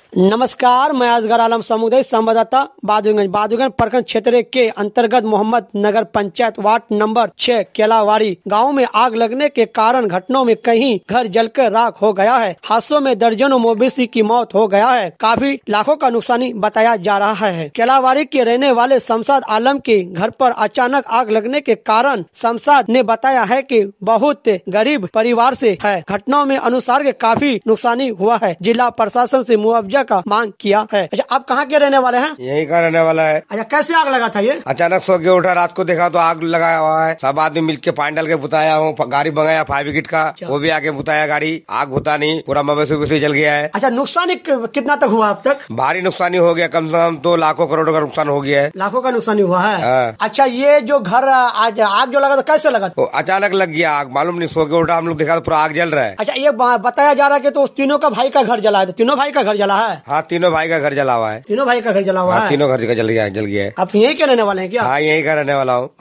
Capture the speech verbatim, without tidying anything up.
नमस्कार, मैं असगर आलम समुदाय संवाददाता बादुगंज बादुगंज प्रखंड क्षेत्र के अंतर्गत मोहम्मद नगर पंचायत वार्ड नंबर छह केलावाड़ी गांव में आग लगने के कारण घटनाओं में कहीं घर जलकर राख हो गया है। हादसों में दर्जनों मवेशी की मौत हो गया है। काफी लाखों का नुकसानी बताया जा रहा है। केलावाड़ी के रहने वाले शमशाद आलम के घर पर अचानक आग लगने के कारण शमशाद ने बताया है कि बहुत गरीब परिवार से है। घटनाओं में अनुसार के काफी नुकसानी हुआ है। जिला प्रशासन से मुआवजा का मांग किया है। अच्छा, आप कहाँ के रहने वाले हैं? यही का रहने वाला है। अच्छा, कैसे आग लगा था ये? अचानक सो के उठा, रात को देखा तो आग लगाया हुआ है। सब आदमी मिलके पानी डाल के बुताया हूँ। गाड़ी मंगाया फायर ब्रिगेड का, वो भी आके बुताया गाड़ी। आग बुता नहीं, पूरा मवेशी ववेशी जल गया है। अच्छा, नुकसान कितना तक हुआ अब तक? भारी नुकसानी हो गया, कम से कम तो लाखों करोड़ों का नुकसान हो गया है। लाखों का नुकसानी हुआ है। हाँ। अच्छा, ये जो घर आज आग जो लगा था कैसे लगा? तो अचानक लग गया आग, मालूम नहीं। सो के उठा, हम लोग देखा तो पूरा आग जल रहा है। अच्छा, ये बताया जा रहा है कि तो उस तीनों का भाई का घर जला है। तो तीनों भाई का घर जला है? हाँ, तीनों भाई का घर जला हुआ है। तीनों भाई का घर जला हुआ है। तीनों घर का जल गया है, जल गया है। आप यहीं के रहने वाले हैं क्या? हाँ, यहीं का रहने वाला हूँ।